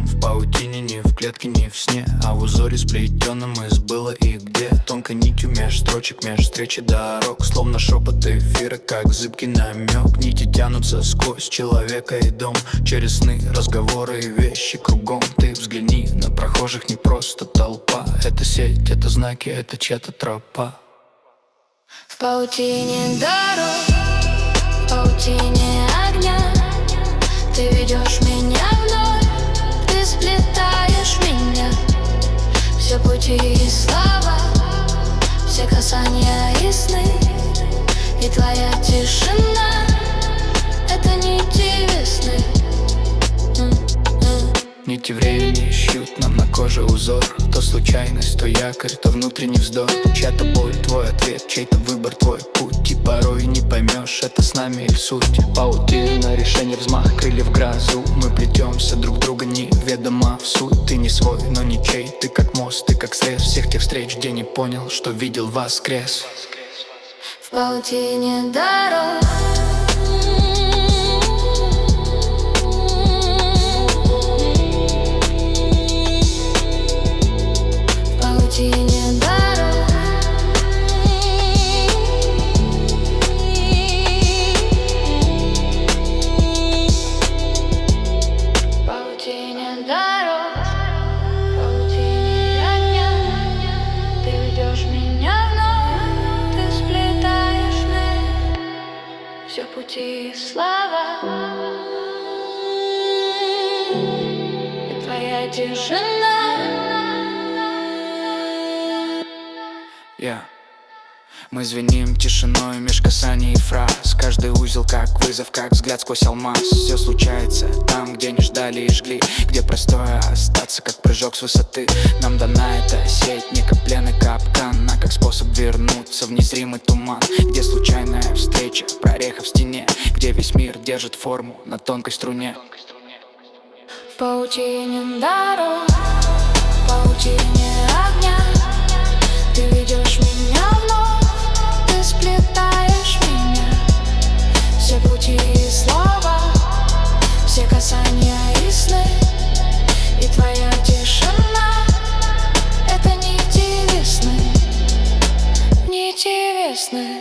в паутине, не в клетке, не в сне, а в узоре сплетенном из было и где. Тонкой нитью меж строчек, меж встречи дорог, словно шепот эфира, как зыбкий намек. Нити тянутся сквозь человека и дом, через сны, разговоры и вещи кругом. Ты взгляни на прохожих, не просто толпа. Это сеть, это знаки, это чья-то тропа. В паутине дорог, в паутине огня, ты ведешь меня вновь, ты сплетаешь меня. Все пути и слова, все касания и сны, и твоя тишина — это нити весны. Нити времени ищут нам на коже узор. То случайность, то якорь, то внутренний вздох. Чья-то боль, твой ответ, чей-то выбор, твой путь. И порой не поймешь, это с нами или суть. Паутина, решение, взмах крыльев в грозу. Мы плетемся друг друга неведомо в суть. Ты не свой, но ничей, ты как мост, ты как срез всех тех встреч, где не понял, что видел воскрес. В паутине дорог, в паутине дорог, в паутине дорог, в паутине огня, ты ведешь меня вновь, ты сплетаешь сны, все пути и слова, и твоя тишина. Мы звеним тишиной меж касаний и фраз. Каждый узел как вызов, как взгляд сквозь алмаз. Все случается там, где не ждали и жгли, где простое остаться, как прыжок с высоты. Нам дана эта сеть, не как плен и капкан, а как способ вернуться в незримый туман. Где случайная встреча, прореха в стене, где весь мир держит форму на тонкой струне. В паутине дорог, в паутине огня, ты ведешь меня вновь, ты сплетаешь меня. Все пути и слова, все касания и сны, и твоя тишина — это нити весны, нити весны.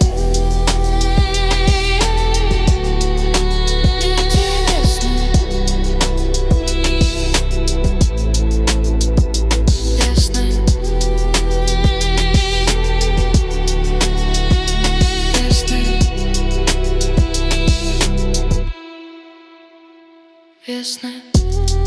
Весны.